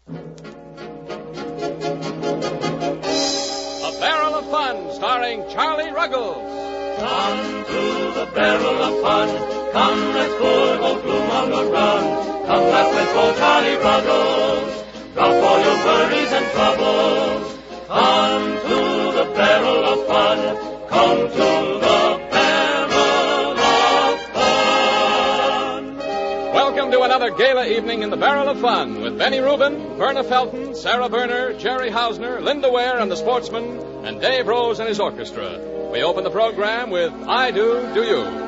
A Barrel of Fun, starring Charlie Ruggles. Come to the Barrel of Fun. Come, let's pull old gloom on the run. Come laugh with old Charlie Ruggles. Drop all your worries and troubles. Come to the Barrel of Fun. Come to the Barrel of Fun. Welcome to another gala evening in the Barrel of Fun with Benny Rubin, Verna Felton, Sarah Berner, Jerry Hausner, Linda Ware and the Sportsmen, and Dave Rose and his orchestra. We open the program with I Do, Do You.